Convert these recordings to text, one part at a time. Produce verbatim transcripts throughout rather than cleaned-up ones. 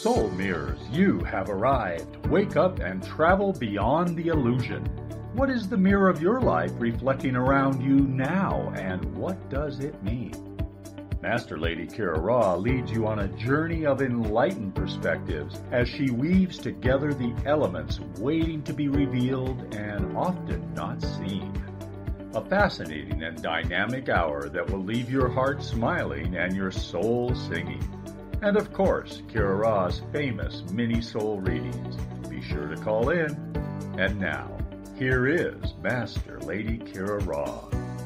Soul Mirrors, you have arrived. Wake up and travel beyond the illusion. What is the mirror of your life reflecting around you now, and what does it mean? Master Lady Kira Ra leads you on a journey of enlightened perspectives as she weaves together the elements waiting to be revealed and often not seen. A fascinating and dynamic hour that will leave your heart smiling and your soul singing. And of course, Kira Ra's famous mini soul readings. Be sure to call in. And now, here is Master Lady Kira Ra.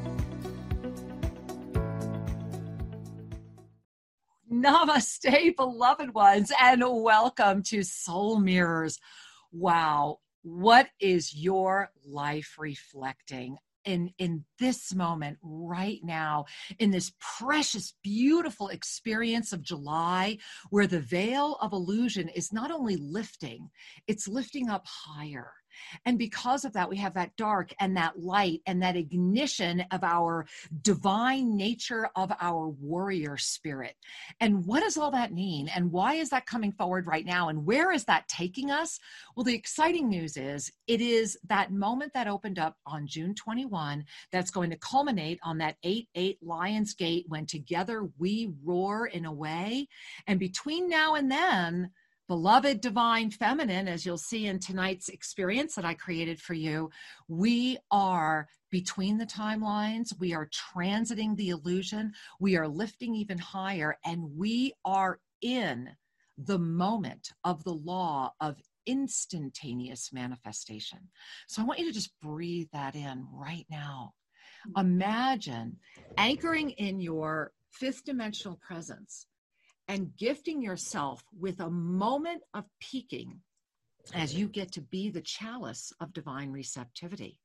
Namaste, beloved ones, and welcome to Soul Mirrors. Wow, what is your life reflecting in, in this moment right now, in this precious, beautiful experience of July, where the veil of illusion is not only lifting, it's lifting up higher. And because of that, we have that dark and that light and that ignition of our divine nature, of our warrior spirit. And what does all that mean? And why is that coming forward right now? And where is that taking us? Well, the exciting news is it is that moment that opened up on June twenty-first that's going to culminate on that eight eight Lions Gate, when together we roar in a way. And between now and then, beloved divine feminine, as you'll see in tonight's experience that I created for you, we are between the timelines, we are transiting the illusion, we are lifting even higher, and we are in the moment of the law of instantaneous manifestation. So I want you to just breathe that in right now. Imagine anchoring in your fifth dimensional presence and gifting yourself with a moment of peaking as you get to be the chalice of divine receptivity.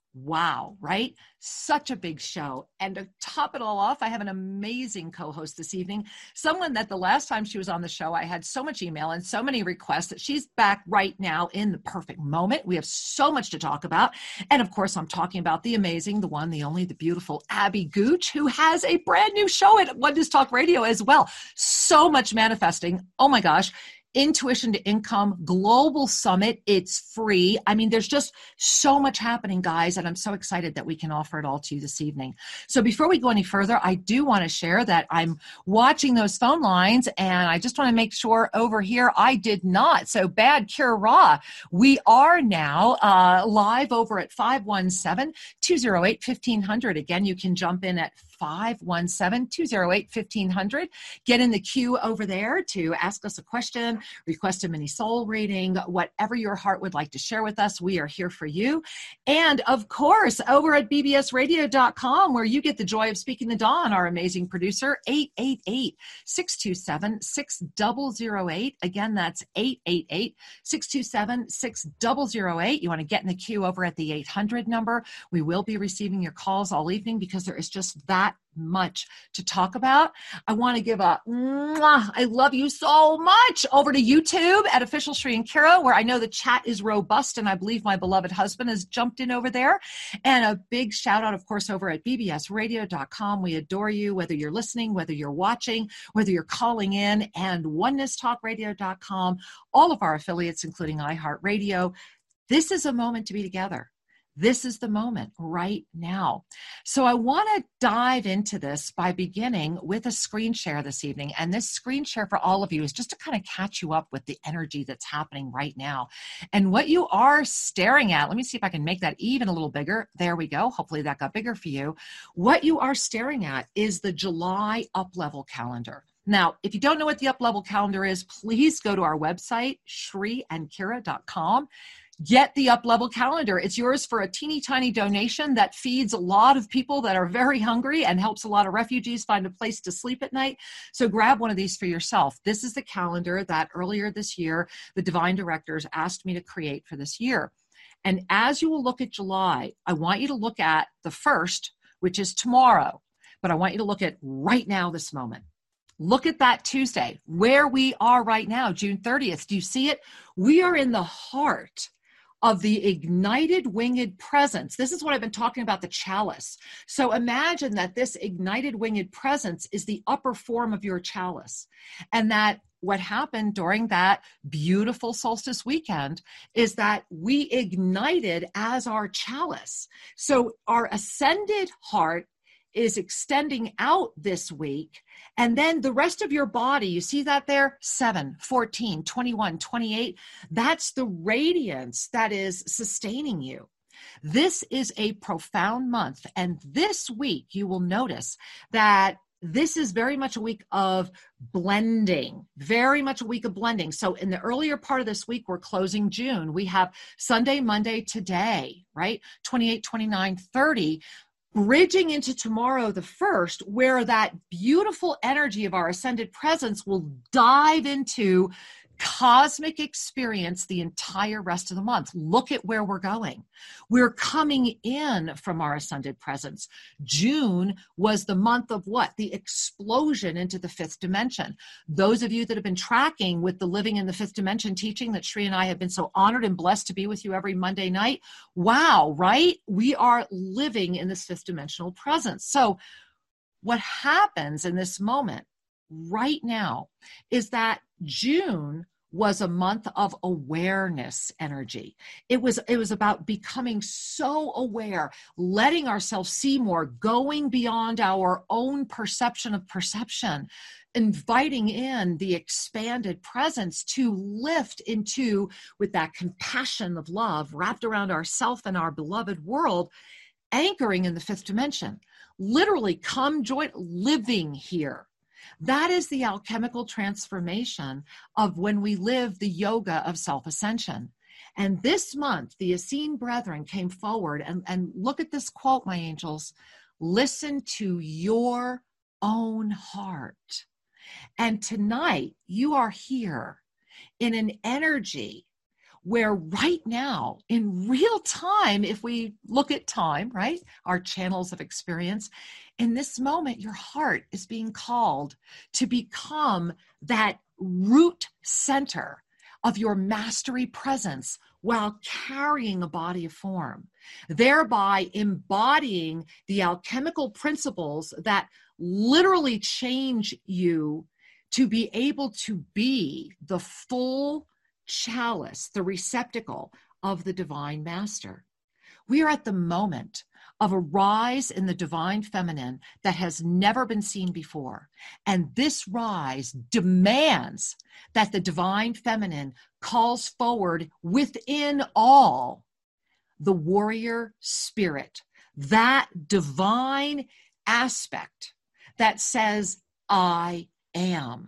Wow, right? Such a big show. And to top it all off, I have an amazing co-host this evening, someone that the last time she was on the show, I had so much email and so many requests that she's back right now in the perfect moment. We have so much to talk about. And of course, I'm talking about the amazing, the one, the only, the beautiful Abby Gooch, who has a brand new show at Oneness Talk Radio as well. So much manifesting. Oh my gosh. Intuition to Income Global Summit. It's free. I mean, there's just so much happening, guys, and I'm so excited that we can offer it all to you this evening. So before we go any further, I do want to share that I'm watching those phone lines, and I just want to make sure over here I did not. So bad Kira Ra. We are now uh, live over at five one seven, two oh eight, fifteen hundred. Again, you can jump in at five one seven, two oh eight, fifteen hundred. Get in the queue over there to ask us a question, request a mini soul reading, whatever your heart would like to share with us. We are here for you. And of course, over at b b s radio dot com, where you get the joy of speaking to Dawn, our amazing producer, eight eight eight, six two seven, six zero zero eight. Again, that's eight eight eight, six two seven, six zero zero eight. You want to get in the queue over at the eight hundred number. We will be receiving your calls all evening because there is just that much to talk about. I want to give a mwah, I love you so much over to YouTube at Official Sri and Kira, where I know the chat is robust, and I believe my beloved husband has jumped in over there. And a big shout out, of course, over at b b s radio dot com. We adore you, whether you're listening, whether you're watching, whether you're calling in, and oneness talk radio dot com, all of our affiliates, including iHeartRadio. This is a moment to be together. This is the moment right now. So I want to dive into this by beginning with a screen share this evening. And this screen share for all of you is just to kind of catch you up with the energy that's happening right now. And what you are staring at, let me see if I can make that even a little bigger. There we go. Hopefully that got bigger for you. What you are staring at is the July up-level calendar. Now, if you don't know what the up-level calendar is, please go to our website, sri and kira dot com. Get the up-level calendar. It's yours for a teeny tiny donation that feeds a lot of people that are very hungry and helps a lot of refugees find a place to sleep at night. So grab one of these for yourself. This is the calendar that earlier this year, the Divine Directors asked me to create for this year. And as you will look at July, I want you to look at the first, which is tomorrow, but I want you to look at right now, this moment. Look at that Tuesday, where we are right now, June thirtieth. Do you see it? We are in the heart of the ignited winged presence. This is what I've been talking about, the chalice. So imagine that this ignited winged presence is the upper form of your chalice, and that what happened during that beautiful solstice weekend is that we ignited as our chalice. So our ascended heart is extending out this week. And then the rest of your body, you see that there? seven, fourteen, twenty-one, twenty-eight. That's the radiance that is sustaining you. This is a profound month. And this week, you will notice that this is very much a week of blending, very much a week of blending. So in the earlier part of this week, we're closing June. We have Sunday, Monday, today, right? twenty-eight, twenty-nine, thirty. Bridging into tomorrow, the first, where that beautiful energy of our ascended presence will dive into cosmic experience the entire rest of the month. Look at where we're going. We're coming in from our ascended presence. June was the month of what? The explosion into the fifth dimension. Those of you that have been tracking with the Living in the Fifth Dimension teaching that Sri and I have been so honored and blessed to be with you every Monday night. Wow, right? We are living in this fifth dimensional presence. So what happens in this moment right now is that June was a month of awareness energy. It was, it was about becoming so aware, letting ourselves see more, going beyond our own perception of perception, inviting in the expanded presence to lift into, with that compassion of love wrapped around ourself and our beloved world, anchoring in the fifth dimension. Literally, come join, living here. That is the alchemical transformation of when we live the yoga of self-ascension. And this month, the Essene Brethren came forward and, and look at this quote, my angels, listen to your own heart. And tonight, you are here in an energy where right now, in real time, if we look at time, right, our channels of experience, in this moment, your heart is being called to become that root center of your mastery presence while carrying a body of form, thereby embodying the alchemical principles that literally change you to be able to be the full chalice, the receptacle of the divine master. We are at the moment of a rise in the divine feminine that has never been seen before. And this rise demands that the divine feminine calls forward within all the warrior spirit, that divine aspect that says, I am.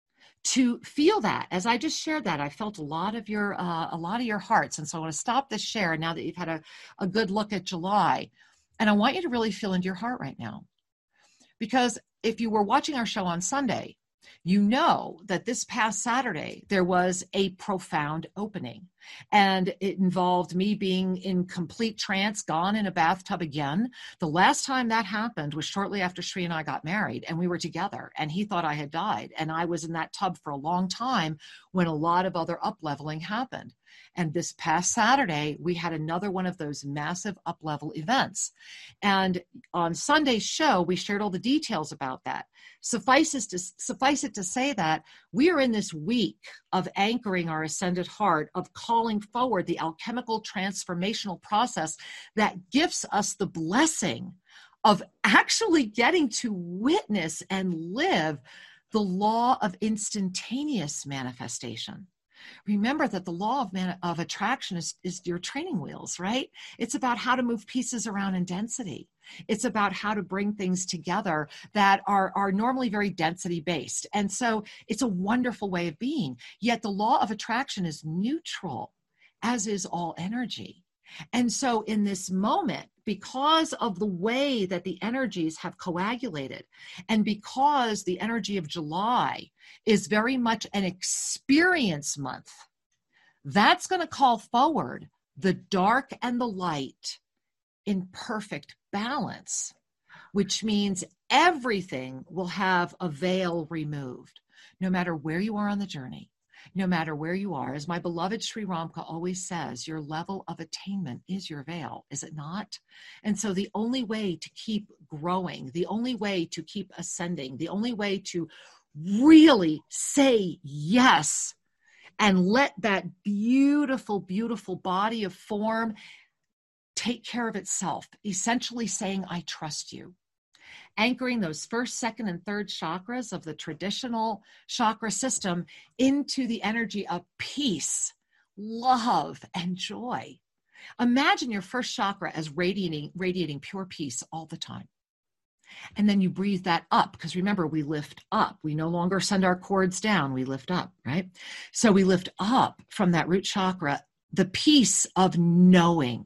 To feel that, as I just shared that, I felt a lot of your uh, a lot of your hearts. And so I want to stop this share now that you've had a, a good look at July. And I want you to really feel into your heart right now. Because if you were watching our show on Sunday, you know that this past Saturday, there was a profound opening. And it involved me being in complete trance, gone in a bathtub again. The last time that happened was shortly after Sri and I got married, and we were together, and he thought I had died. And I was in that tub for a long time when a lot of other up-leveling happened. And this past Saturday, we had another one of those massive up-level events. And on Sunday's show, we shared all the details about that. Suffice it to, suffice it to say that we are in this week of anchoring our ascended heart, of calling forward the alchemical transformational process that gives us the blessing of actually getting to witness and live the law of instantaneous manifestation. Remember that the law of, man- of attraction is, is your training wheels, right? It's about how to move pieces around in density. It's about how to bring things together that are, are normally very density based. And so it's a wonderful way of being. Yet the law of attraction is neutral, as is all energy. And so in this moment, because of the way that the energies have coagulated, and because the energy of July is very much an experience month, that's going to call forward the dark and the light in perfect balance, which means everything will have a veil removed, no matter where you are on the journey. No matter where you are, as my beloved Sri Ramka always says, your level of attainment is your veil, is it not? And so the only way to keep growing, the only way to keep ascending, the only way to really say yes and let that beautiful, beautiful body of form take care of itself, essentially saying, I trust you. Anchoring those first, second, and third chakras of the traditional chakra system into the energy of peace, love, and joy. Imagine your first chakra as radiating, radiating pure peace all the time. And then you breathe that up, because remember, we lift up. We no longer send our cords down, we lift up, right? So we lift up from that root chakra, the peace of knowing.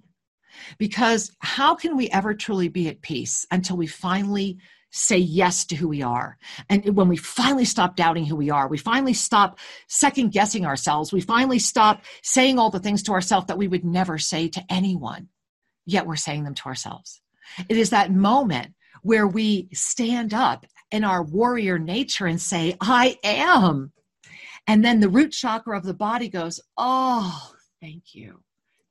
Because how can we ever truly be at peace until we finally say yes to who we are? And when we finally stop doubting who we are, we finally stop second guessing ourselves, we finally stop saying all the things to ourselves that we would never say to anyone, yet we're saying them to ourselves. It is that moment where we stand up in our warrior nature and say, I am. And then the root chakra of the body goes, oh, thank you.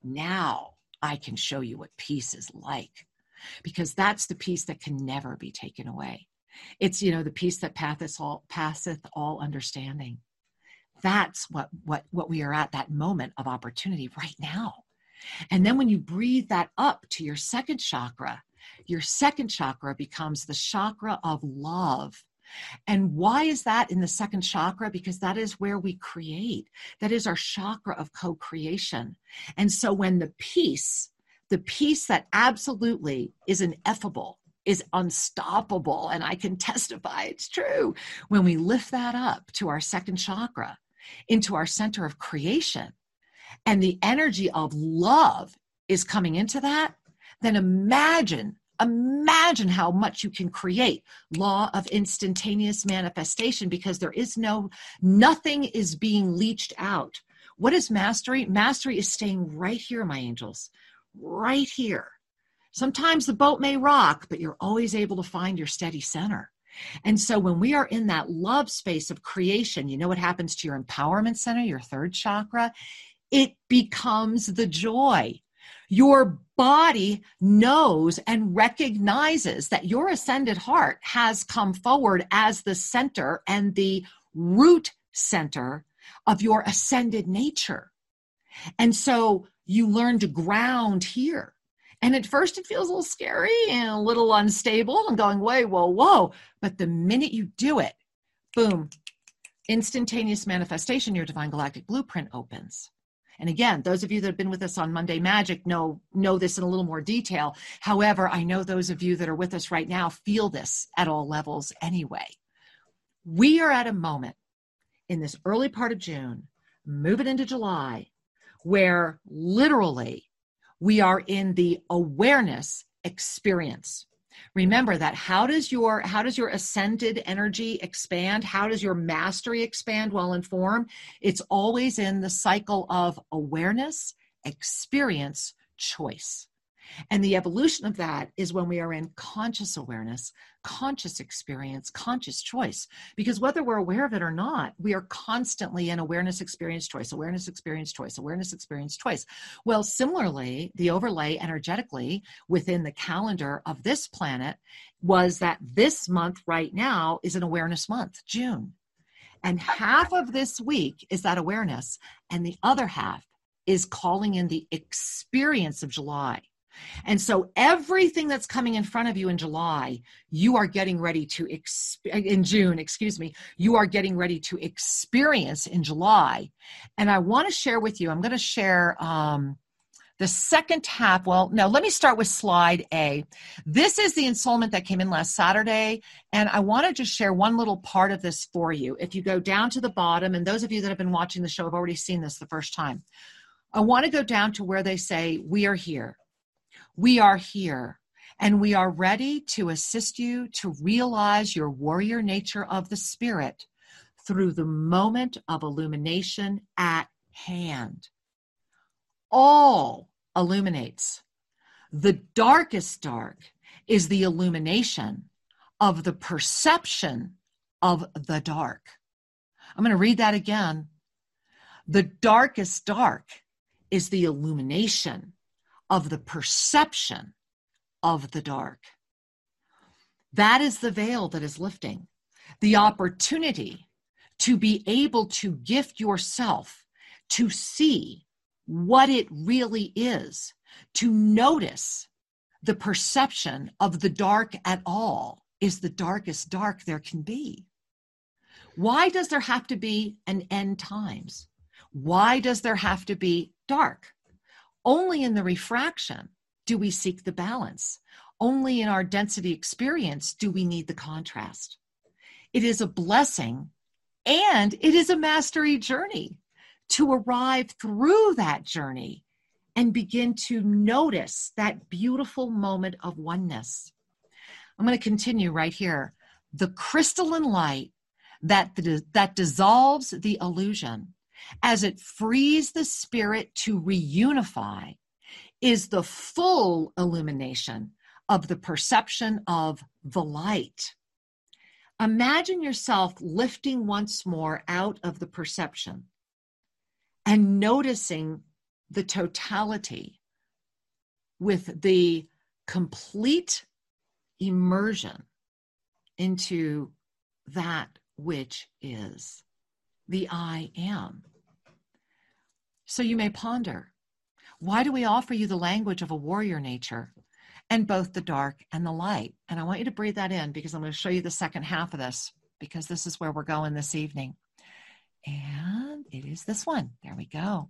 Now I can show you what peace is like, because that's the peace that can never be taken away. It's, you know, the peace that passeth all, passeth all understanding. That's what, what, what we are at, that moment of opportunity right now. And then when you breathe that up to your second chakra, your second chakra becomes the chakra of love. And why is that in the second chakra? Because that is where we create. That is our chakra of co-creation. And so when the peace, the peace that absolutely is ineffable, is unstoppable, and I can testify it's true, when we lift that up to our second chakra, into our center of creation, and the energy of love is coming into that, then imagine Imagine how much you can create. Law of instantaneous manifestation, because there is no, nothing is being leached out. What is mastery? Mastery is staying right here, my angels, right here. Sometimes the boat may rock, but you're always able to find your steady center. And so when we are in that love space of creation, you know what happens to your empowerment center, your third chakra? It becomes the joy. Your body knows and recognizes that your ascended heart has come forward as the center and the root center of your ascended nature. And so you learn to ground here. And at first it feels a little scary and a little unstable and going, whoa, whoa, whoa. But the minute you do it, boom, instantaneous manifestation, your divine galactic blueprint opens. And again, those of you that have been with us on Monday Magic know, know this in a little more detail. However, I know those of you that are with us right now feel this at all levels anyway. We are at a moment in this early part of June, moving into July, where literally we are in the awareness experience. Remember that how does your how does your ascended energy expand? How does your mastery expand while in form? It's always in the cycle of awareness, experience, choice. And the evolution of that is when we are in conscious awareness, conscious experience, conscious choice. Because whether we're aware of it or not, we are constantly in awareness, experience, choice, awareness, experience, choice, awareness, experience, choice. Well, similarly, the overlay energetically within the calendar of this planet was that this month right now is an awareness month, June. And half of this week is that awareness, and the other half is calling in the experience of July. And so everything that's coming in front of you in July, you are getting ready to, exp- in June, excuse me, you are getting ready to experience in July. And I want to share with you, I'm going to share um, the second half. Well, no, let me start with slide A. This is the ensoulment that came in last Saturday. And I want to just share one little part of this for you. If you go down to the bottom, and those of you that have been watching the show have already seen this the first time, I want to go down to where they say, we are here. We are here, and we are ready to assist you to realize your warrior nature of the spirit through the moment of illumination at hand. All illuminates. The darkest dark is the illumination of the perception of the dark. I'm going to read that again. The darkest dark is the illumination of the perception of the dark. That is the veil that is lifting. the opportunity to be able to gift yourself to see what it really is, to notice the perception of the dark at all is the darkest dark there can be. Why does there have to be an end times? Why does there have to be dark? Only in the refraction do we seek the balance. Only in our density experience do we need the contrast. It is a blessing and it is a mastery journey to arrive through that journey and begin to notice that beautiful moment of oneness. I'm going to continue right here. The crystalline light that, that dissolves the illusion as it frees the spirit to reunify is the full illumination of the perception of the light. Imagine yourself lifting once more out of the perception and noticing the totality with the complete immersion into that which is the I am. So you may ponder, why do we offer you the language of a warrior nature and both the dark and the light? And I want you to breathe that in because I'm going to show you the second half of this because this is where we're going this evening. And it is this one. There we go.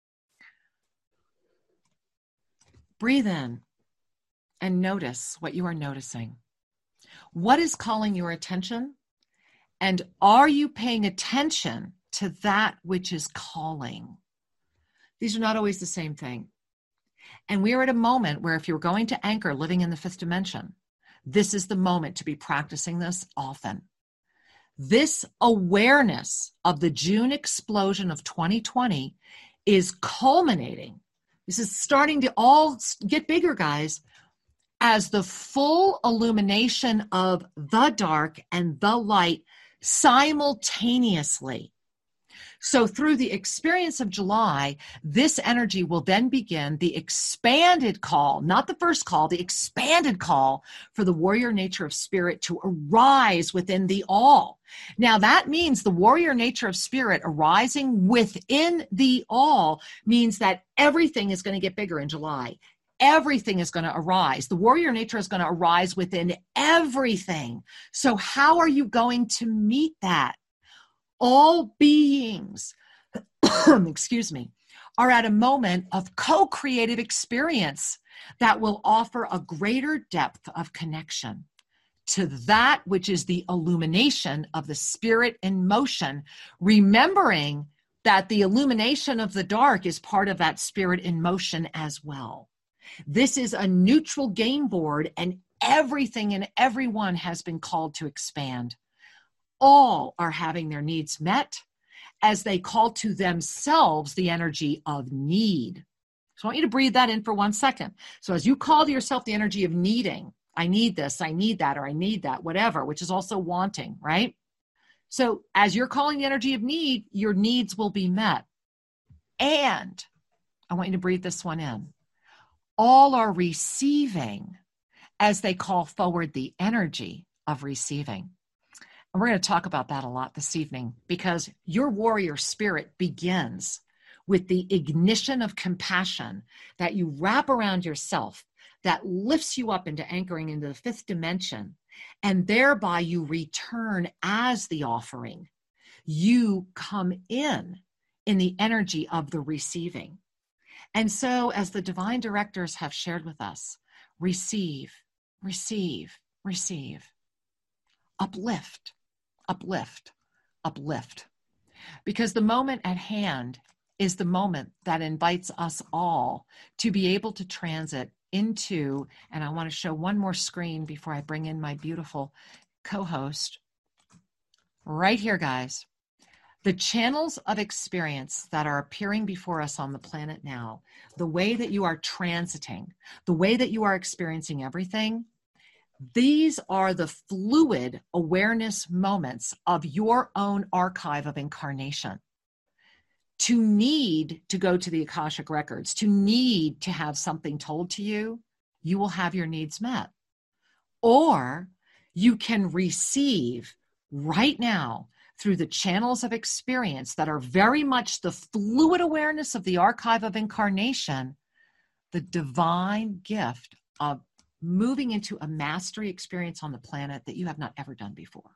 Breathe in and notice what you are noticing. What is calling your attention? And are you paying attention to that which is calling? These are not always the same thing. And we are at a moment where if you're going to anchor living in the fifth dimension, this is the moment to be practicing this often. This awareness of the June explosion of twenty twenty is culminating. This is starting to all get bigger, guys, as the full illumination of the dark and the light simultaneously. So through the experience of July, this energy will then begin the expanded call, not the first call, the expanded call for the warrior nature of spirit to arise within the all. Now that means the warrior nature of spirit arising within the all means that everything is going to get bigger in July. Everything is going to arise. The warrior nature is going to arise within everything. So how are you going to meet that? All beings, excuse me, are at a moment of co-creative experience that will offer a greater depth of connection to that which is the illumination of the spirit in motion, remembering that the illumination of the dark is part of that spirit in motion as well. This is a neutral game board, and everything and everyone has been called to expand. All are having their needs met as they call to themselves the energy of need. So I want you to breathe that in for one second. So as you call to yourself the energy of needing, I need this, I need that, or I need that, whatever, which is also wanting, right? So as you're calling the energy of need, your needs will be met. And I want you to breathe this one in. All are receiving as they call forward the energy of receiving. And we're going to talk about that a lot this evening because your warrior spirit begins with the ignition of compassion that you wrap around yourself that lifts you up into anchoring into the fifth dimension, and thereby you return as the offering. You come in in the energy of the receiving. And so as the divine directors have shared with us, receive, receive, receive, uplift, uplift, uplift. Because the moment at hand is the moment that invites us all to be able to transit into, and I want to show one more screen before I bring in my beautiful co-host. Right here, guys. The channels of experience that are appearing before us on the planet now, the way that you are transiting, the way that you are experiencing everything, these are the fluid awareness moments of your own archive of incarnation. To need to go to the Akashic records, to need to have something told to you, you will have your needs met. Or you can receive right now through the channels of experience that are very much the fluid awareness of the archive of incarnation, the divine gift of moving into a mastery experience on the planet that you have not ever done before.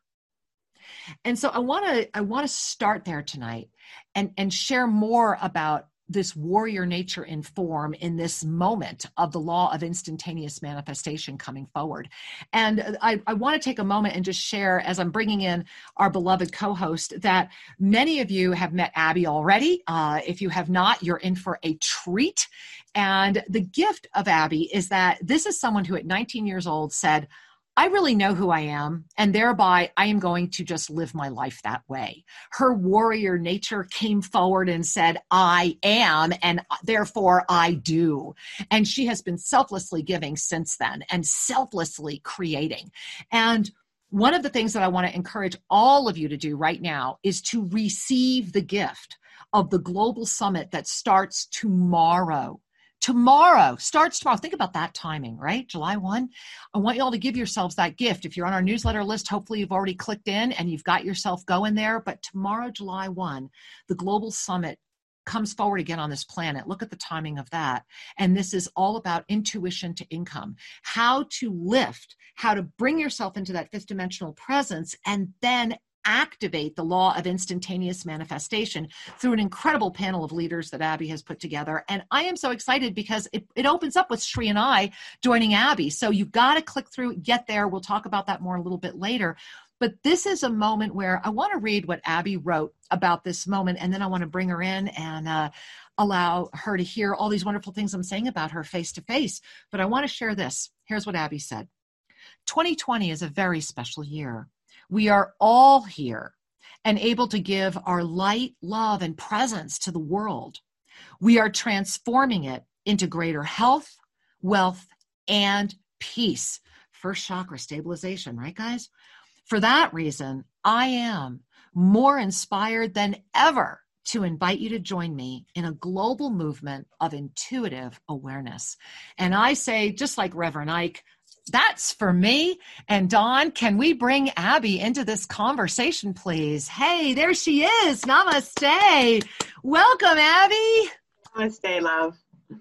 And so I want to I want to start there tonight and, and share more about this warrior nature in form in this moment of the law of instantaneous manifestation coming forward. And I, I want to take a moment and just share, as I'm bringing in our beloved co-host, that many of you have met Abby already. Uh, if you have not, you're in for a treat. And the gift of Abby is that this is someone who at nineteen years old said, I really know who I am, and thereby I am going to just live my life that way. Her warrior nature came forward and said, I am, and therefore I do. And she has been selflessly giving since then and selflessly creating. And one of the things that I want to encourage all of you to do right now is to receive the gift of the global summit that starts tomorrow. Tomorrow, starts tomorrow. Think about that timing, right? July first. I want you all to give yourselves that gift. If you're on our newsletter list, hopefully you've already clicked in and you've got yourself going there. But tomorrow, July first, the Global Summit comes forward again on this planet. Look at the timing of that. And this is all about intuition to income, how to lift, how to bring yourself into that fifth dimensional presence, and then activate the law of instantaneous manifestation through an incredible panel of leaders that Abby has put together. And I am so excited because it, it opens up with Sri and I joining Abby. So you've got to click through, get there. We'll talk about that more a little bit later. But this is a moment where I want to read what Abby wrote about this moment, and then I want to bring her in and uh, allow her to hear all these wonderful things I'm saying about her face to face. But I want to share this. Here's what Abby said. twenty twenty is a very special year. We are all here and able to give our light, love, and presence to the world. We are transforming it into greater health, wealth, and peace. First chakra stabilization, right, guys? For that reason, I am more inspired than ever to invite you to join me in a global movement of intuitive awareness. And I say, just like Reverend Ike, that's for me. And Dawn, can we bring Abby into this conversation, please? Hey, there she is. Namaste. Welcome, Abby. Namaste, love.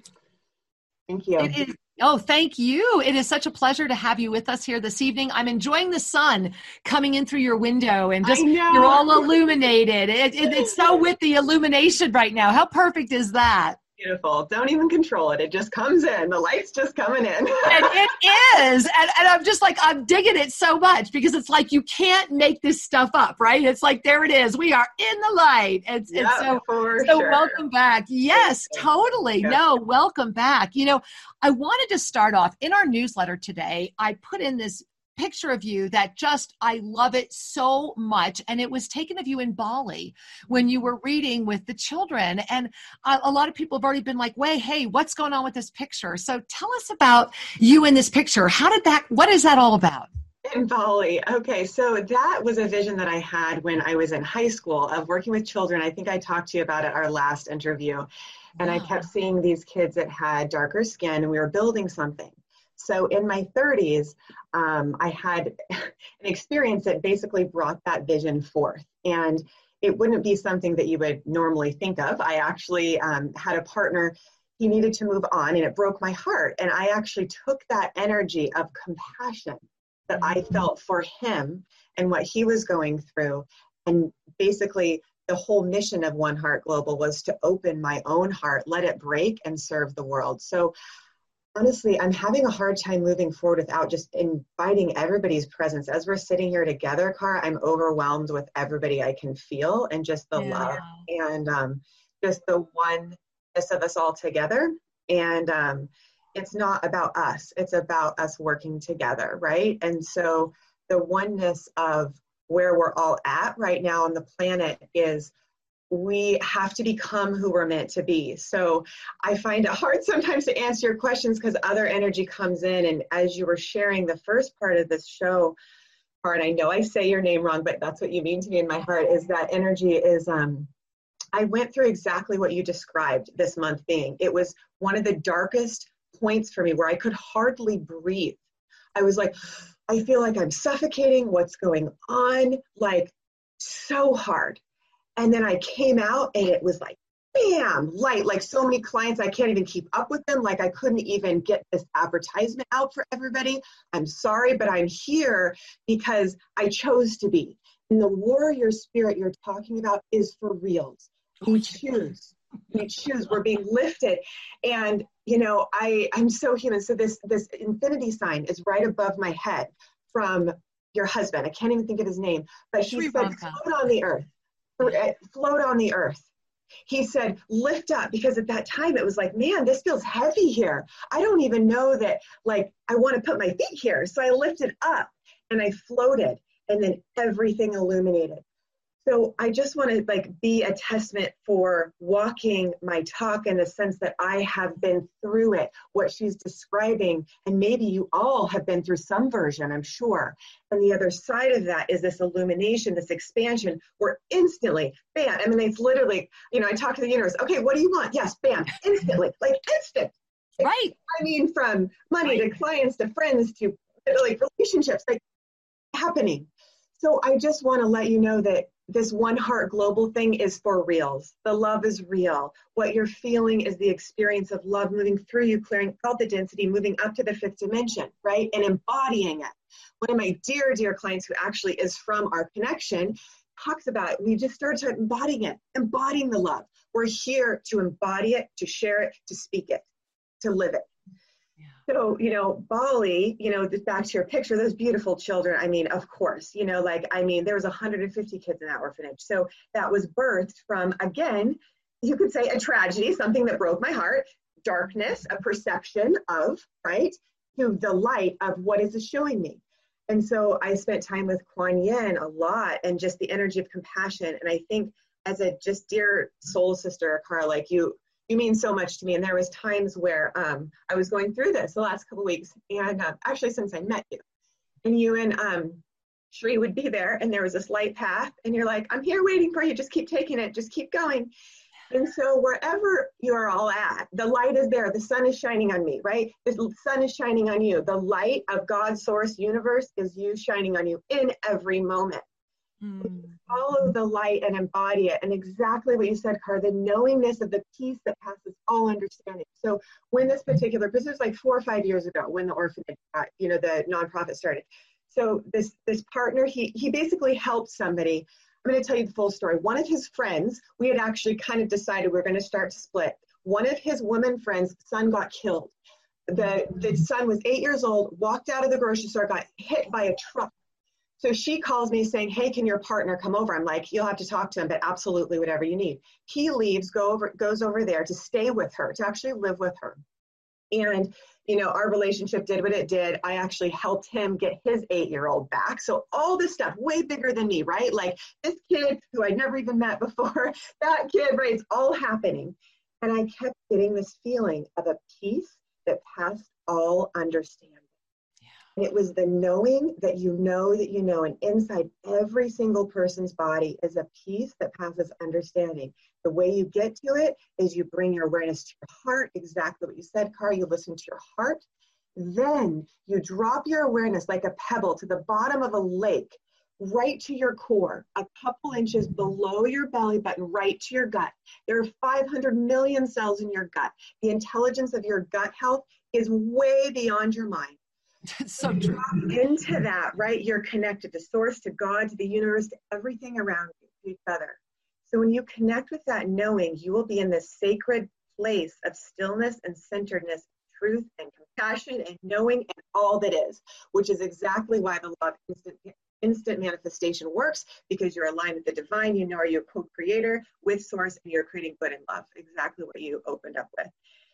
Thank you. It is, oh, thank you. It is such a pleasure to have you with us here this evening. I'm enjoying the sun coming in through your window and just you're all illuminated. It, it, it's so with the illumination right now. How perfect is that? Beautiful. Don't even control it. It just comes in. The light's just coming in. And it is. And, and I'm just like, I'm digging it so much because it's like you can't make this stuff up, right? It's like, there it is. We are in the light. It's, yeah, it's so, for so sure. Welcome back. Yes, totally. Yeah. No, welcome back. You know, I wanted to start off in our newsletter today. I put in this picture of you that just, I love it so much. And it was taken of you in Bali when you were reading with the children. And a, a lot of people have already been like, wait, hey, what's going on with this picture? So tell us about you in this picture. How did that, what is that all about? In Bali. Okay. So that was a vision that I had when I was in high school of working with children. I think I talked to you about it our last interview. And wow. I kept seeing these kids that had darker skin and we were building something. So in my thirties, um, I had an experience that basically brought that vision forth. And it wouldn't be something that you would normally think of. I actually um, had a partner, he needed to move on and it broke my heart. And I actually took that energy of compassion that I felt for him and what he was going through. And basically the whole mission of One Heart Global was to open my own heart, let it break and serve the world. So honestly, I'm having a hard time moving forward without just inviting everybody's presence. As we're sitting here together, Cara, I'm overwhelmed with everybody I can feel and just the yeah. love and um, just the oneness of us all together. And um, it's not about us. It's about us working together, right? And so the oneness of where we're all at right now on the planet is we have to become who we're meant to be. So I find it hard sometimes to answer your questions because other energy comes in. And as you were sharing the first part of this show, part, I know I say your name wrong, but that's what you mean to me in my heart, is that energy is, um, I went through exactly what you described this month being. It was one of the darkest points for me where I could hardly breathe. I was like, I feel like I'm suffocating. What's going on? Like so hard. And then I came out and it was like, bam, light, like so many clients, I can't even keep up with them. Like I couldn't even get this advertisement out for everybody. I'm sorry, but I'm here because I chose to be. And the warrior spirit you're talking about is for reals. We choose. We choose. We're being lifted. And, you know, I, I'm so human. So this, this infinity sign is right above my head from your husband. I can't even think of his name, but he Sri said, Lanka. float on the earth. Float on the earth. He said, lift up, because at that time it was like, man, this feels heavy here. I don't even know that, like, I want to put my feet here. So I lifted up and I floated, and then everything illuminated. So I just want to like be a testament for walking my talk in the sense that I have been through it, what she's describing, and maybe you all have been through some version, I'm sure. And the other side of that is this illumination, this expansion, where instantly, bam, I mean, it's literally, you know, I talk to the universe, okay, what do you want? Yes, bam, instantly, like instant. Right. I mean, from money to clients to friends to like relationships, like happening. So I just want to let you know that this One Heart Global thing is for reals. The love is real. What you're feeling is the experience of love moving through you, clearing out the density, moving up to the fifth dimension, right? And embodying it. One of my dear, dear clients who actually is from our connection talks about it. We just started embodying it, embodying the love. We're here to embody it, to share it, to speak it, to live it. So, you know, Bali, you know, back to your picture, those beautiful children, I mean, of course, you know, like, I mean, there was one hundred fifty kids in that orphanage. So that was birthed from, again, you could say a tragedy, something that broke my heart, darkness, a perception of, right, to the light of what is it showing me. And so I spent time with Kuan Yin a lot, and just the energy of compassion. And I think as a just dear soul sister, Cara, like you, You mean so much to me. And there was times where um, I was going through this the last couple of weeks, and uh, actually since I met you, and you and um, Sri would be there, and there was this light path, and you're like, I'm here waiting for you. Just keep taking it. Just keep going. And so wherever you're all at, the light is there. The sun is shining on me, right? The sun is shining on you. The light of God's source universe is you shining on you in every moment. Mm. Follow the light and embody it. And exactly what you said, Cara, the knowingness of the peace that passes all understanding. So when this particular, this was like four or five years ago when the orphanage, uh, you know, the nonprofit started. So this this partner, he he basically helped somebody. I'm going to tell you the full story. One of his friends, we had actually kind of decided we we're going to start to split. One of his women friends' son got killed. The, the son was eight years old, walked out of the grocery store, got hit by a truck. So she calls me saying, hey, can your partner come over? I'm like, you'll have to talk to him, but absolutely whatever you need. He leaves, go over, goes over there to stay with her, to actually live with her. And, you know, our relationship did what it did. I actually helped him get his eight-year-old back. So all this stuff, way bigger than me, right? Like this kid who I'd never even met before, that kid, right? It's all happening. And I kept getting this feeling of a peace that passed all understanding. And it was the knowing that you know that you know, and inside every single person's body is a peace that passes understanding. The way you get to it is you bring your awareness to your heart, exactly what you said, Cara, you listen to your heart. Then you drop your awareness like a pebble to the bottom of a lake, right to your core, a couple inches below your belly button, right to your gut. There are five hundred million cells in your gut. The intelligence of your gut health is way beyond your mind. It's so true. Into that, right? You're connected to source, to God, to the universe, to everything around you, to each other. So when you connect with that knowing, you will be in this sacred place of stillness and centeredness, truth and compassion and knowing and all that is, which is exactly why the law of instant, instant manifestation works, because you're aligned with the divine. You know, you're a co-creator with source, and you're creating good and love, exactly what you opened up with.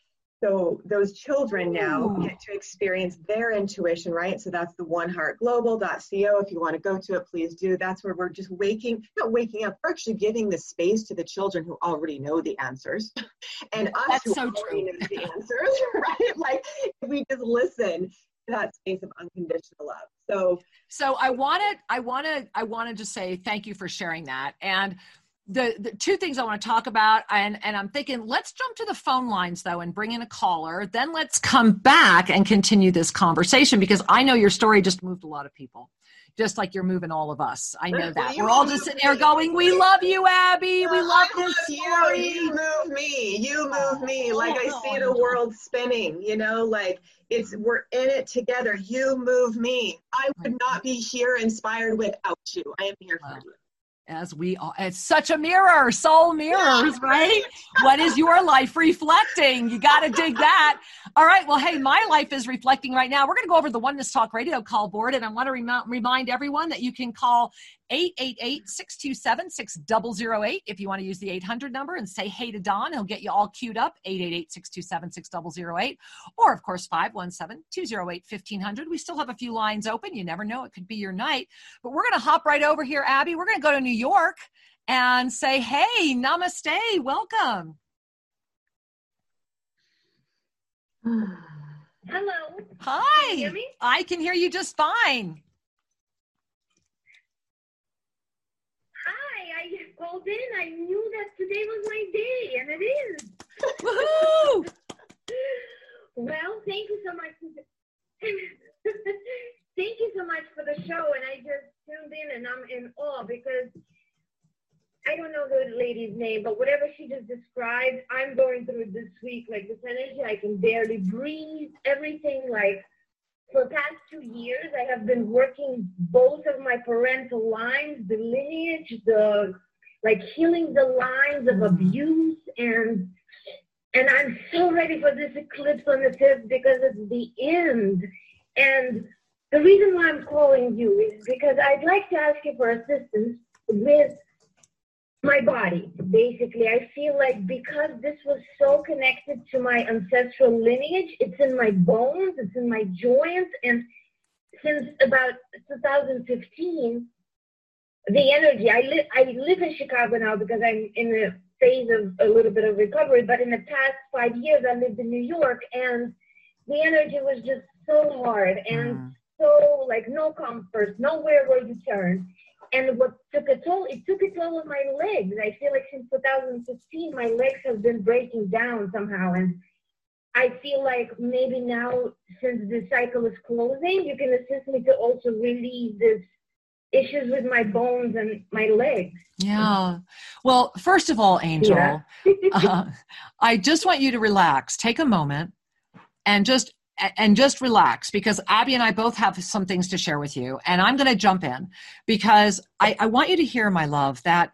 So those children now Ooh. get to experience their intuition, right? So that's the one heart global dot co. If you want to go to it, please do. That's where we're just waking, not waking up, we're actually giving the space to the children who already know the answers. And us That's who so already true. know the answers, right? Like if we just listen to that space of unconditional love. So So I wanted, I wanted, I wanted to say thank you for sharing that. And the, the two things I want to talk about, and, and I'm thinking, let's jump to the phone lines, though, and bring in a caller. Then let's come back and continue this conversation, because I know your story just moved a lot of people, just like you're moving all of us. I know that. We're all just sitting there going, we love you, Abby. We love I this love story. You. You move me. You move me. Like I see the world spinning, you know, like it's, we're in it together. You move me. I would not be here inspired without you. I am here for you. As we are, it's such a mirror, soul mirrors, right? What is your life reflecting? You got to dig that. All right. Well, hey, my life is reflecting right now. We're going to go over the Oneness Talk Radio call board. And I want to rem- remind everyone that you can call eight eight eight, six two seven, six zero zero eight if you want to use the eight hundred number and say hey to Don. He'll get you all queued up, eight eight eight, six two seven, six zero zero eight. Or, of course, five one seven, two zero eight, one five zero zero. We still have a few lines open. You never know. It could be your night. But we're going to hop right over here, Abby. We're going to go to New York and say, hey, namaste, welcome. Hello. Hi. Can you hear me? I can hear you just fine. Hi, I just called in. I knew that today was my day, and it is. Woohoo! Well, thank you so much. Thank you so much for the show, and I just tuned in, and I'm in awe because I don't know the lady's name, but whatever she just described, I'm going through this week, like this energy. I can barely breathe, everything. Like for the past two years, I have been working both of my parental lines, the lineage, the like healing the lines of abuse, and and I'm so ready for this eclipse on the fifth because it's the end. And the reason why I'm calling you is because I'd like to ask you for assistance with my body. Basically, I feel like because this was so connected to my ancestral lineage, it's in my bones, it's in my joints, and since about two thousand fifteen, the energy, I live I live in Chicago now because I'm in a phase of a little bit of recovery, but in the past five years, I lived in New York, and the energy was just so hard, and mm. so, like, no comfort, nowhere where you turn. And what took a toll, it took a toll on my legs. I feel like since two thousand fifteen, my legs have been breaking down somehow. And I feel like maybe now, since the cycle is closing, you can assist me to also relieve this issues with my bones and my legs. Yeah. Well, first of all, Angel, yeah. uh, I just want you to relax. Take a moment and just and just relax, because Abby and I both have some things to share with you. And I'm going to jump in because I, I want you to hear, my love, that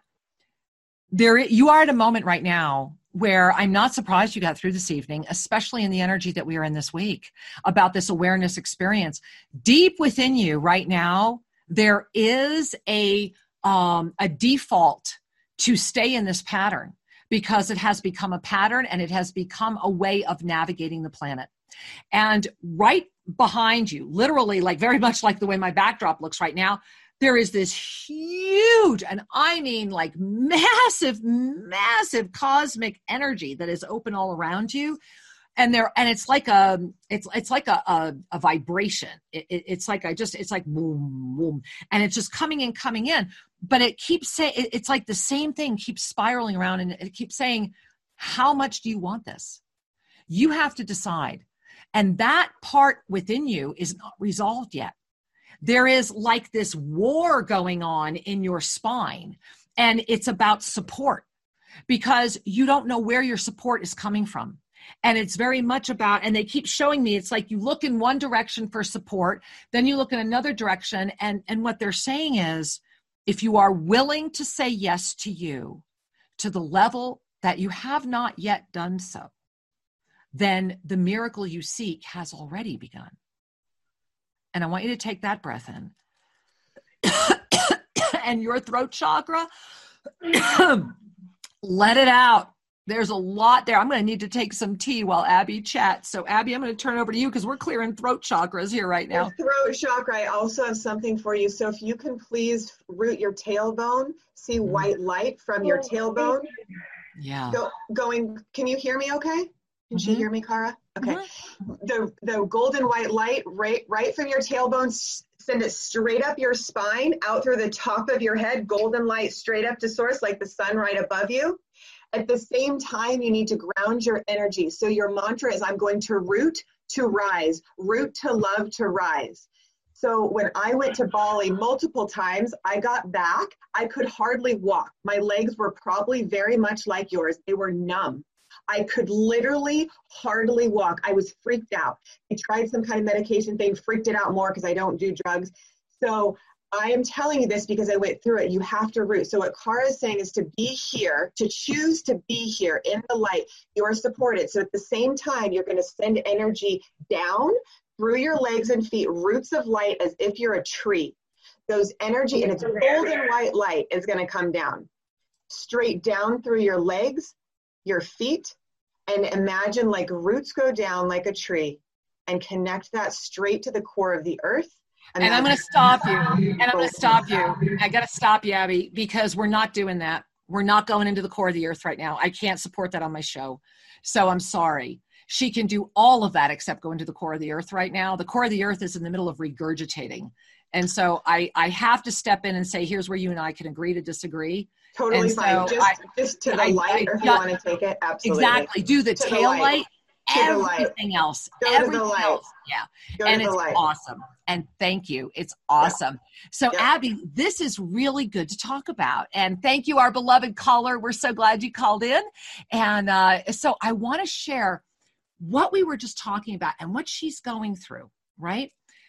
there you are at a moment right now where I'm not surprised you got through this evening, especially in the energy that we are in this week about this awareness experience. Deep within you right now, there is a um, a default to stay in this pattern because it has become a pattern and it has become a way of navigating the planet. And right behind you, literally, like very much like the way my backdrop looks right now, there is this huge, and I mean like massive, massive cosmic energy that is open all around you. And there, and it's like a, it's it's like a a, a vibration. It, it, it's like I just, it's like boom, boom, and it's just coming in, coming in. But it keeps saying, it, it's like the same thing keeps spiraling around, and it keeps saying, "How much do you want this?" You have to decide. And that part within you is not resolved yet. There is like this war going on in your spine, and it's about support because you don't know where your support is coming from. And it's very much about, and they keep showing me, it's like you look in one direction for support, then you look in another direction. And, and what they're saying is, if you are willing to say yes to you to the level that you have not yet done so, then the miracle you seek has already begun. And I want you to take that breath in. And your throat chakra, let it out. There's a lot there. I'm going to need to take some tea while Abby chats. So Abby, I'm going to turn over to you because we're clearing throat chakras here right now. The throat chakra, I also have something for you. So if you can please root your tailbone, see white light from your tailbone. Yeah. Go, going, can you hear me okay? Can mm-hmm. she hear me, Cara? Okay. Mm-hmm. The the golden white light right right from your tailbone, Send it straight up your spine, out through the top of your head, golden light straight up to source, like the sun right above you. At the same time, you need to ground your energy. So your mantra is, I'm going to root to rise, root to love to rise. So when I went to Bali multiple times, I got back, I could hardly walk. My legs were probably very much like yours. They were numb. I could literally hardly walk. I was freaked out. I tried some kind of medication thing, freaked it out more because I don't do drugs. So I am telling you this because I went through it. You have to root. So what Cara is saying is to be here, to choose to be here in the light. You are supported. So at the same time, you're going to send energy down through your legs and feet, roots of light, as if you're a tree. Those energy, and it's golden white light, is going to come down straight down through your legs, your feet, and imagine like roots go down like a tree and connect that straight to the core of the earth. And, and I'm going to stop you. And I'm going to stop you. I got to stop you, Abby, because we're not doing that. We're not going into the core of the earth right now. I can't support that on my show. So I'm sorry. She can do all of that except go into the core of the earth right now. The core of the earth is in the middle of regurgitating. And so I, I have to step in and say, here's where you and I can agree to disagree. Totally and fine. So just, I, just to the I, light, I, or if you I, want to take it, absolutely. Exactly. Do the to tail the light. light, To everything the else. Go everything to the light. else. Yeah. Go and to it's the light. awesome. And thank you. It's awesome. Yeah. So yeah. Abby, this is really good to talk about. And thank you, our beloved caller. We're so glad you called in. And uh, so I want to share what we were just talking about and what she's going through, right?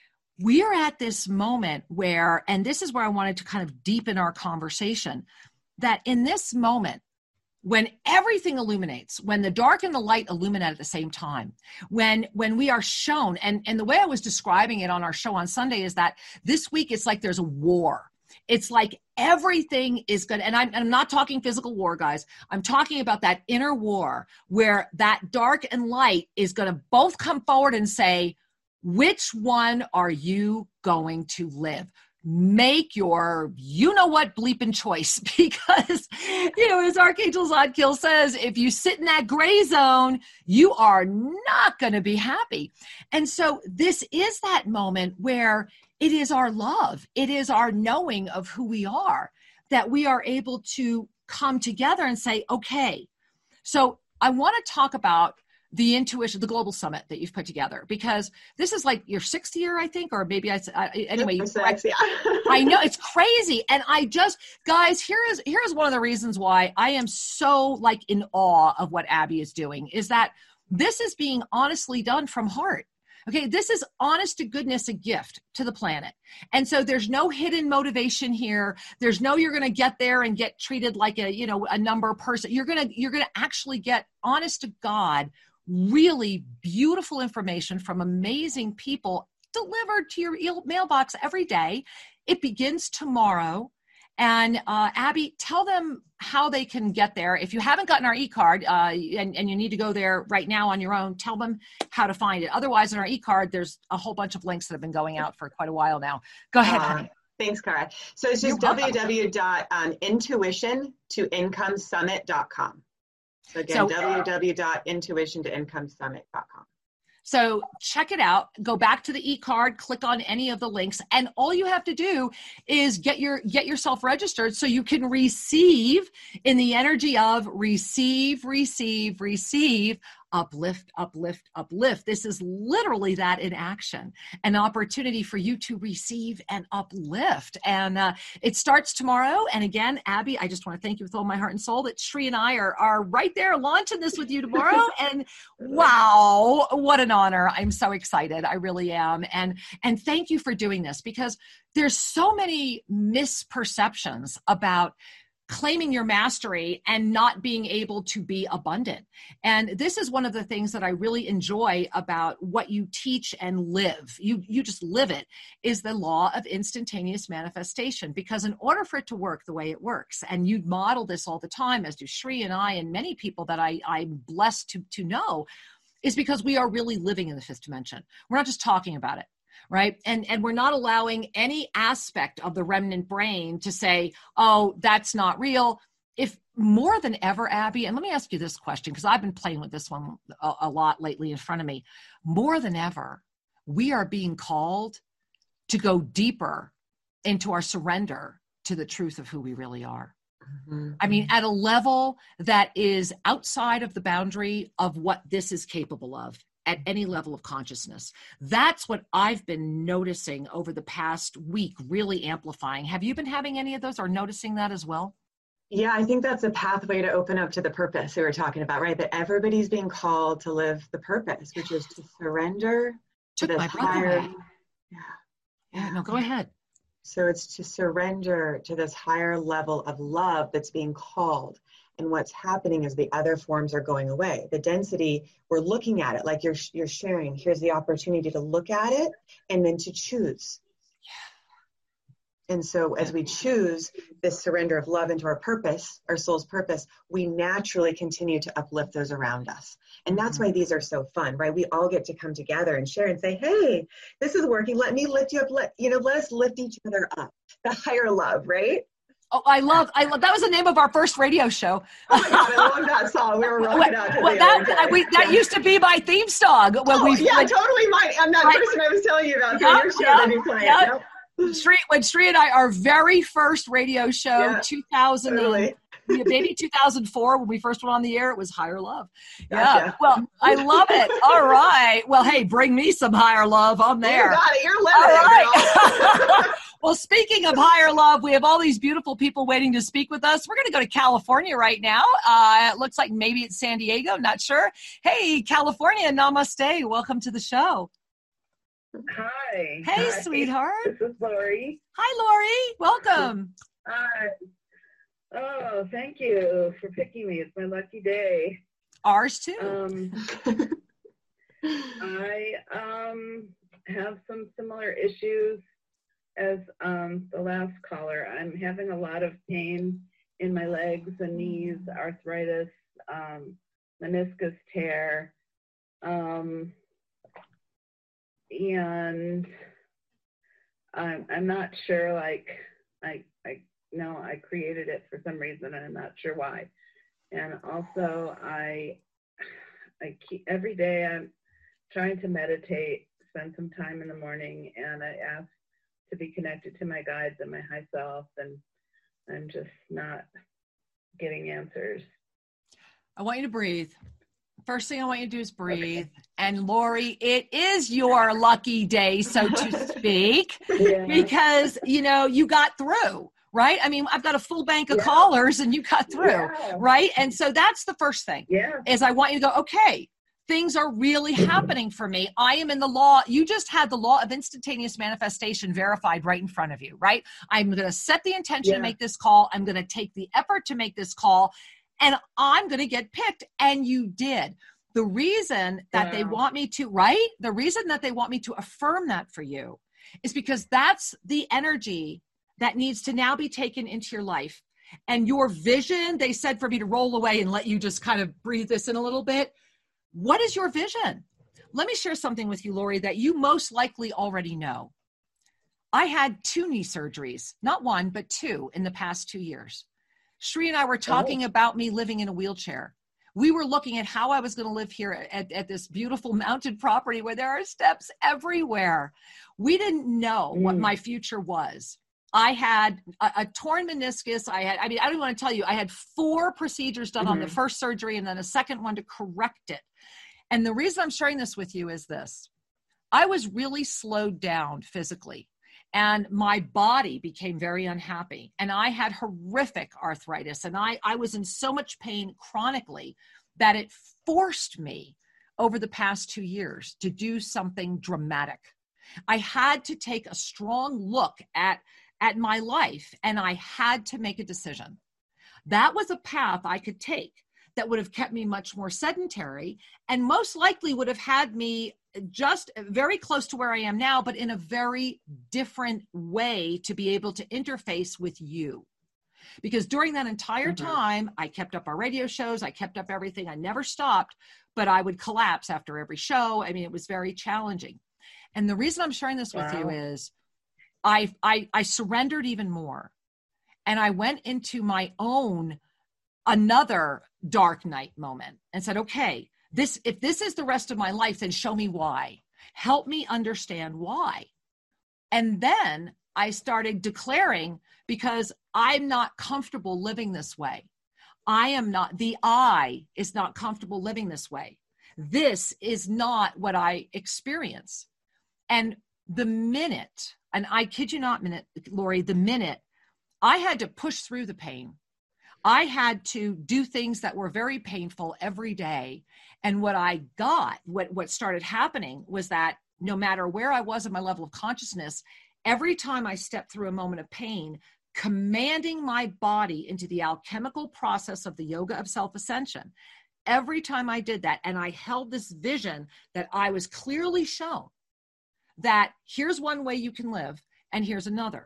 We are at this moment where, and this is where I wanted to kind of deepen our conversation, that in this moment, when everything illuminates, when the dark and the light illuminate at the same time, when when we are shown, and, and the way I was describing it on our show on Sunday is that this week it's like there's a war. It's like everything is good. And I'm, I'm not talking physical war, guys. I'm talking about that inner war where that dark and light is going to both come forward and say, which one are you going to live? Make your, you know what, bleeping choice, because, you know, as Archangel Zadkiel says, if you sit in that gray zone, you are not going to be happy. And so this is that moment where it is our love, it is our knowing of who we are, that we are able to come together and say, okay, so I want to talk about the intuition, the global summit that you've put together, because this is like your sixth year, I think, or maybe I, I anyway, you, six, yeah. I know it's crazy. And I just, guys, here is, here is one of the reasons why I am so like in awe of what Abby is doing, is that this is being honestly done from heart. Okay. This is honest to goodness, a gift to the planet. And so there's no hidden motivation here. There's no, you're going to get there and get treated like a, you know, a number person. You're going to, you're going to actually get honest to God, really beautiful information from amazing people delivered to your mailbox every day. It begins tomorrow. And uh, Abby, tell them how they can get there. If you haven't gotten our e-card uh, and, and you need to go there right now on your own, tell them how to find it. Otherwise, in our e-card, there's a whole bunch of links that have been going out for quite a while now. Go ahead, uh, honey. Thanks, Cara. So it's just w w w dot intuition to income summit dot com. So again, so, w w w dot intuition to income summit dot com. So check it out. Go back to the e-card, click on any of the links, and all you have to do is get your get yourself registered so you can receive in the energy of receive, receive, receive, uplift, uplift, uplift. This is literally that in action, an opportunity for you to receive and uplift. And uh, it starts tomorrow. And again, Abby, I just want to thank you with all my heart and soul that Sri and I are, are right there launching this with you tomorrow. And wow, what an honor. I'm so excited. I really am. And, and thank you for doing this, because there's so many misperceptions about claiming your mastery and not being able to be abundant. And this is one of the things that I really enjoy about what you teach and live. You, you just live it, is the law of instantaneous manifestation. Because in order for it to work the way it works, and you model this all the time, as do Sri and I and many people that I, I'm blessed to, to know, is because we are really living in the fifth dimension. We're not just talking about it. Right. And, and we're not allowing any aspect of the remnant brain to say, oh, that's not real. If more than ever, Abby, and let me ask you this question, because I've been playing with this one a, a lot lately in front of me. More than ever, we are being called to go deeper into our surrender to the truth of who we really are. Mm-hmm. I mean, at a level that is outside of the boundary of what this is capable of at any level of consciousness. That's what I've been noticing over the past week, really amplifying. Have you been having any of those or noticing that as well? Yeah, I think that's a pathway to open up to the purpose we were talking about, right? That everybody's being called to live the purpose, which is to surrender to this higher. Yeah. Yeah, no, go ahead. So it's to surrender to this higher level of love that's being called. And what's happening is the other forms are going away. The density, we're looking at it like you're you're sharing. Here's the opportunity to look at it and then to choose. And so as we choose this surrender of love into our purpose, our soul's purpose, we naturally continue to uplift those around us. And that's why these are so fun, right? We all get to come together and share and say, hey, this is working. Let me lift you up. Let, you know, let us lift each other up. The higher love, right? Oh, I love, I love, that was the name of our first radio show. Oh my God, I love that song. We were rocking out to well, that, I, we, that yeah. used to be my theme song. When oh, we, yeah, when, totally mine. I'm that right. person I was telling you about. Yep, your show yep, that you played. Yep. Yep. Sri, when Sri and I, our very first radio show, yeah, two thousand, totally. Maybe two thousand four, when we first went on the air, it was Higher Love. Gotcha. Yeah, well, I love it. All right. Well, hey, bring me some higher love. I'm there. You got it. You're living all right. Well, speaking of higher love, we have all these beautiful people waiting to speak with us. We're going to go to California right now. Uh, it looks like maybe it's San Diego. Not sure. Hey, California, namaste. Welcome to the show. Hi. Hey, Hi. sweetheart. This is Lori. Hi, Lori. Welcome. Hi. Oh, thank you for picking me. It's my lucky day. Ours too. Um, I um, have some similar issues as um, the last caller. I'm having a lot of pain in my legs and knees, arthritis, um, meniscus tear. Um, And I'm, I'm not sure, like, I, I know I created it for some reason, and I'm not sure why. And also, I, I keep, every day I'm trying to meditate, spend some time in the morning, and I ask to be connected to my guides and my high self, and I'm just not getting answers. I want you to breathe. First thing I want you to do is breathe. Okay. And Lori, it is your lucky day, so to speak, yeah. because, you know, you got through, right? I mean, I've got a full bank of yeah. callers and you got through, yeah. right? And so that's the first thing yeah. is I want you to go, okay, things are really happening for me. I am in the law. You just had the law of instantaneous manifestation verified right in front of you, right? I'm going to set the intention yeah. to make this call. I'm going to take the effort to make this call. And I'm going to get picked. And you did. The reason that wow. they want me to, right? The reason that they want me to affirm that for you is because that's the energy that needs to now be taken into your life. And your vision, they said for me to roll away and let you just kind of breathe this in a little bit. What is your vision? Let me share something with you, Lori, that you most likely already know. I had two knee surgeries, not one, but two in the past two years. Sri and I were talking oh. about me living in a wheelchair. We were looking at how I was going to live here at, at this beautiful mountain property where there are steps everywhere. We didn't know mm. what my future was. I had a, a torn meniscus. I had, I mean, I don't want to tell you, I had four procedures done mm-hmm. on the first surgery and then a second one to correct it. And the reason I'm sharing this with you is this. I was really slowed down physically. And my body became very unhappy. And I had horrific arthritis. And I, I was in so much pain chronically that it forced me over the past two years to do something dramatic. I had to take a strong look at, at my life, and I had to make a decision. That was a path I could take that would have kept me much more sedentary and most likely would have had me just very close to where I am now, but in a very different way to be able to interface with you. Because during that entire mm-hmm. time, I kept up our radio shows, I kept up everything, I never stopped, but I would collapse after every show. I mean, it was very challenging. And the reason I'm sharing this wow. with you is I, I, I surrendered even more. And I went into my own, another dark night moment and said, okay, This, if this is the rest of my life, then show me why. Help me understand why. And then I started declaring, because I'm not comfortable living this way. I am not, the I is not comfortable living this way. This is not what I experience. And the minute, and I kid you not, minute, Lori, the minute I had to push through the pain, I had to do things that were very painful every day. And what I got, what, what started happening was that no matter where I was in my level of consciousness, every time I stepped through a moment of pain, commanding my body into the alchemical process of the yoga of self-ascension, every time I did that, and I held this vision that I was clearly shown that here's one way you can live and here's another.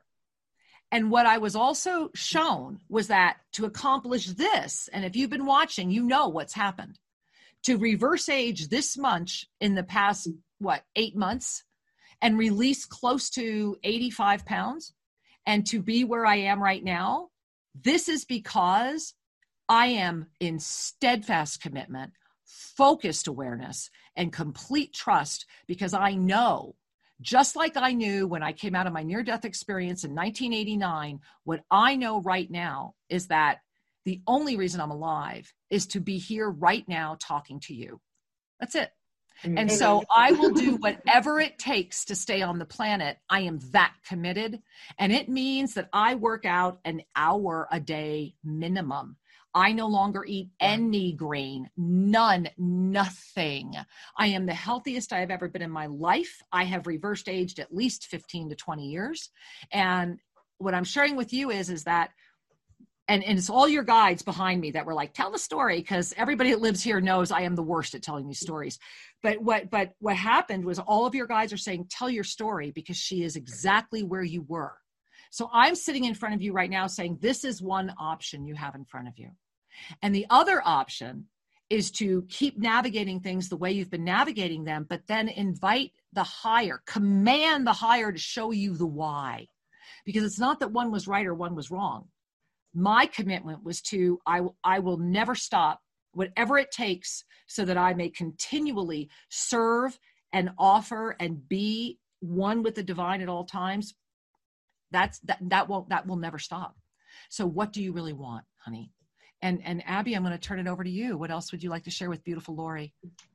And what I was also shown was that to accomplish this, and if you've been watching, you know what's happened. To reverse age this much in the past, what, eight months, and release close to eighty-five pounds, and to be where I am right now, this is because I am in steadfast commitment, focused awareness, and complete trust, because I know, just like I knew when I came out of my near-death experience in nineteen eighty-nine, what I know right now is that the only reason I'm alive is to be here right now talking to you. That's it. Mm-hmm. And so I will do whatever it takes to stay on the planet. I am that committed. And it means that I work out an hour a day minimum. I no longer eat any grain, none, nothing. I am the healthiest I have ever been in my life. I have reversed aged at least fifteen to twenty years. And what I'm sharing with you is, is that, and, and it's all your guides behind me that were like, tell the story, because everybody that lives here knows I am the worst at telling these stories. But what, but what happened was all of your guides are saying, tell your story, because she is exactly where you were. So I'm sitting in front of you right now saying, this is one option you have in front of you. And the other option is to keep navigating things the way you've been navigating them, but then invite the higher, command the higher to show you the why. Because it's not that one was right or one was wrong. My commitment was to, I, I will never stop, whatever it takes, so that I may continually serve and offer and be one with the divine at all times. That's, that, that won't, that will never stop. So what do you really want, honey? And, and Abby, I'm going to turn it over to you. What else would you like to share with beautiful Lori?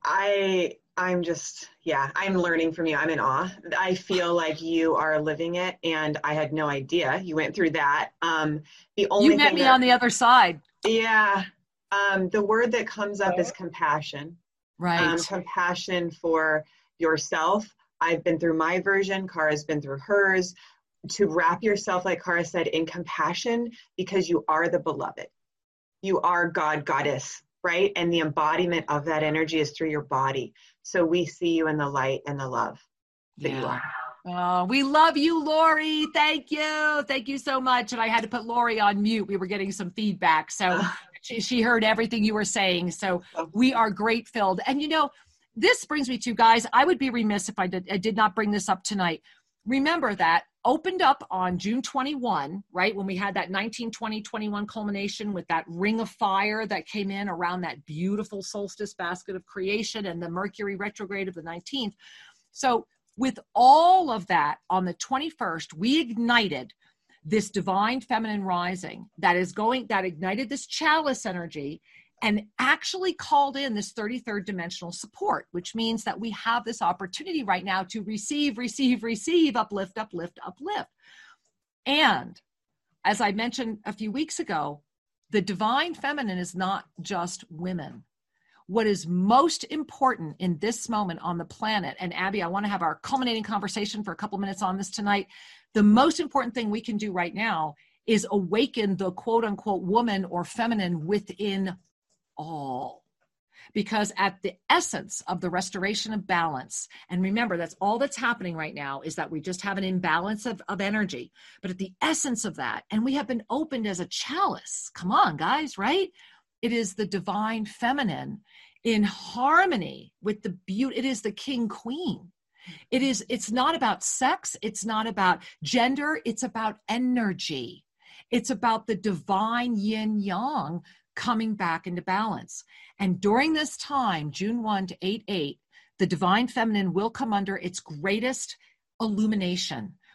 I, I'm just, yeah, I'm learning from you. I'm in awe. I feel like you are living it, and I had no idea you went through that. Um, the only you met thing me that, on the other side. Yeah. Um, the word that comes up is compassion. Right. Um, compassion for yourself. I've been through my version. Kara's been through hers. To wrap yourself, like Kara said, in compassion, because you are the beloved. You are God, goddess, right? And the embodiment of that energy is through your body. So we see you in the light and the love that yeah. you are. Oh, we love you, Lori. Thank you. Thank you so much. And I had to put Lori on mute. We were getting some feedback. So she, she heard everything you were saying. So we are great filled. And you know, this brings me to, guys, I would be remiss if I did, I did not bring this up tonight. Remember that opened up on June twenty-first, right? When we had that nineteen twenty twenty-one culmination with that ring of fire that came in around that beautiful solstice basket of creation and the Mercury retrograde of the nineteenth. So with all of that on the twenty-first, we ignited this divine feminine rising that is going, that ignited this chalice energy and actually called in this thirty-third dimensional support, which means that we have this opportunity right now to receive, receive, receive, uplift, uplift, uplift. And as I mentioned a few weeks ago, the divine feminine is not just women. What is most important in this moment on the planet, and Abby, I want to have our culminating conversation for a couple minutes on this tonight. The most important thing we can do right now is awaken the quote unquote woman or feminine within all. Because at the essence of the restoration of balance, and remember, that's all that's happening right now, is that we just have an imbalance of, of energy. But at the essence of that, and we have been opened as a chalice, come on, guys, right? It is the divine feminine in harmony with the beauty. It is the king queen. It is, it's not about sex. It's not about gender. It's about energy. It's about the divine yin yang coming back into balance. And during this time, June first to eight eight, the divine feminine will come under its greatest illumination,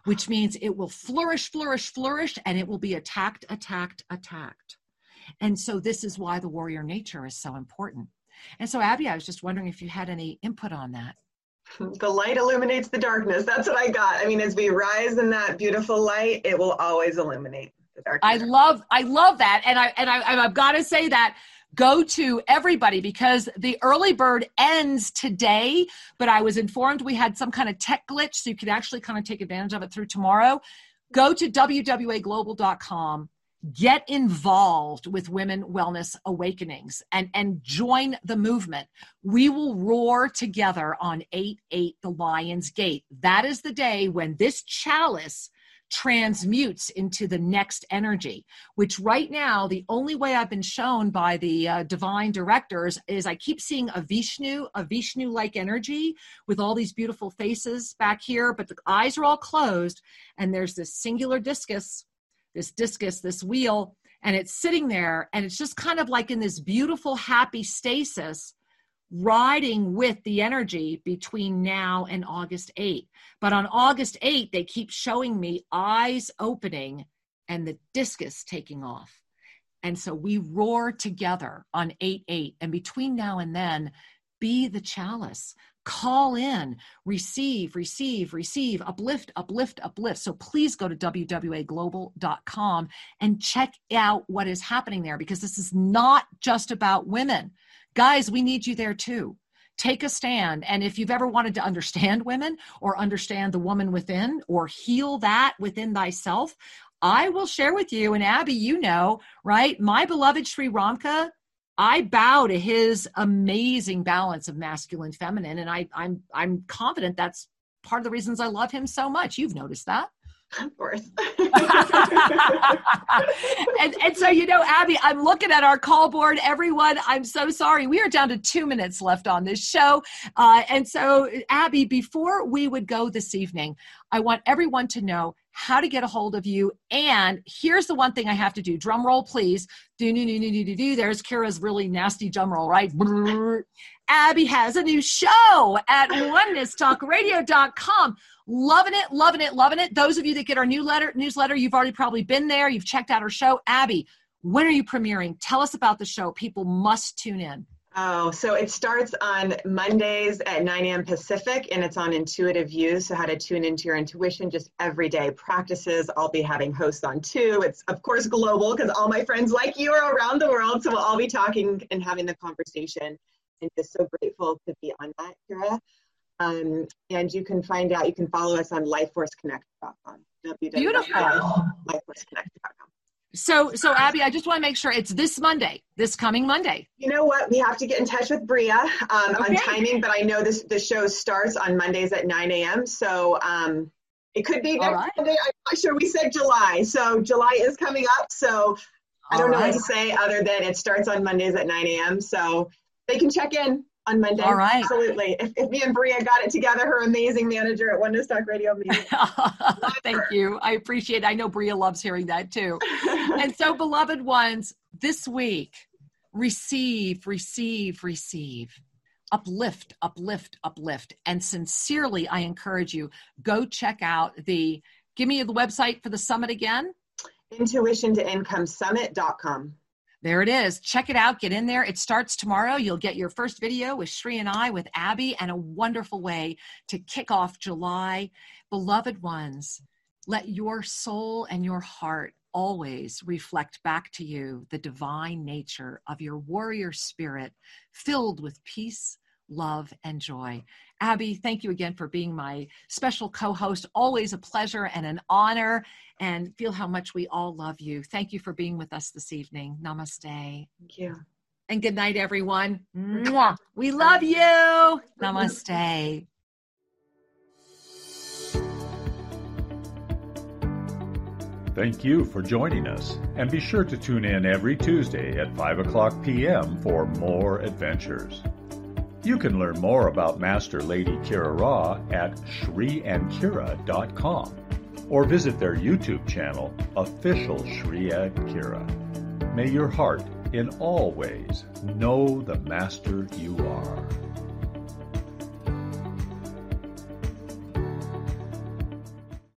which means it will flourish, flourish, flourish, and it will be attacked, attacked, attacked. And so this is why the warrior nature is so important. And so, Abby, I was just wondering if you had any input on that. The light illuminates the darkness. That's what I got. I mean, as we rise in that beautiful light, it will always illuminate the darkness. I love, I love that. And I, and I, and I've got to say that go to everybody, because the early bird ends today, but I was informed we had some kind of tech glitch, so you could actually kind of take advantage of it through tomorrow. Go to w w a global dot com. Get involved with Women Wellness Awakenings and, and join the movement. We will roar together on eight eight, the Lion's Gate. That is the day when this chalice transmutes into the next energy, which right now, the only way I've been shown by the uh, divine directors is I keep seeing a Vishnu, a Vishnu-like energy with all these beautiful faces back here, but the eyes are all closed, and there's this singular discus this discus, this wheel, and it's sitting there, and it's just kind of like in this beautiful, happy stasis, riding with the energy between now and August eighth. But on August eighth, they keep showing me eyes opening and the discus taking off. And so we roar together on eight eight. And between now and then, be the chalice. Call in, receive, receive, receive, uplift, uplift, uplift. So please go to w w a global dot com and check out what is happening there, because this is not just about women. Guys, we need you there too. Take a stand. And if you've ever wanted to understand women or understand the woman within or heal that within thyself, I will share with you, and Abby, you know, right? My beloved Sri Ramka, I bow to his amazing balance of masculine, feminine, and I, I'm I'm confident that's part of the reasons I love him so much. You've noticed that. Of course. and, and so, you know, Abby, I'm looking at our call board. Everyone, I'm so sorry. We are down to two minutes left on this show. Uh, and so, Abby, before we would go this evening, I want everyone to know how to get a hold of you. And here's the one thing I have to do. Drum roll, please. Do, do, do, do, do, do. There's Kira's really nasty drum roll, right? Abby has a new show at oneness talk radio dot com. Loving it, loving it, loving it. Those of you that get our newsletter, newsletter, you've already probably been there. You've checked out our show. Abby, when are you premiering? Tell us about the show. People must tune in. Oh, so it starts on Mondays at nine a.m. Pacific, and it's on Intuitive View. So how to tune into your intuition, just everyday practices. I'll be having hosts on too. It's, of course, global because all my friends like you are around the world. So we'll all be talking and having the conversation. And just so grateful to be on that, Kira. Um, and you can find out, you can follow us on life force connect dot com. Beautiful. life force connect dot com. So, so Abby, I just want to make sure it's this Monday, this coming Monday. You know what? We have to get in touch with Bria um, okay. on timing, but I know this the show starts on Mondays at nine a.m. So um, it could be next right. Monday. I'm not sure. We said July. So July is coming up. So I don't All know right. what to say other than it starts on Mondays at nine a.m. So they can check in on Monday. All right. Absolutely. If, if me and Bria got it together, her amazing manager at Oneness Talk Radio. Thank her. you. I appreciate it. I know Bria loves hearing that too. And so, beloved ones, this week, receive, receive, receive. Uplift, uplift, uplift. And sincerely, I encourage you, go check out the, give me the website for the summit again. intuition to income summit dot com. There it is. Check it out. Get in there. It starts tomorrow. You'll get your first video with Sri and I, with Abby, and a wonderful way to kick off July. Beloved ones, let your soul and your heart always reflect back to you the divine nature of your warrior spirit, filled with peace, love, and joy. Abby, thank you again for being my special co-host. Always a pleasure and an honor, and feel how much we all love you. Thank you for being with us this evening. Namaste. Thank you. And good night, everyone. Mwah. We love you. Namaste. Thank you for joining us, and be sure to tune in every Tuesday at five o'clock p.m. for more adventures. You can learn more about Master Lady Kira Ra at shri and kira dot com or visit their YouTube channel, Official Shri and Kira. May your heart in all ways know the Master you are.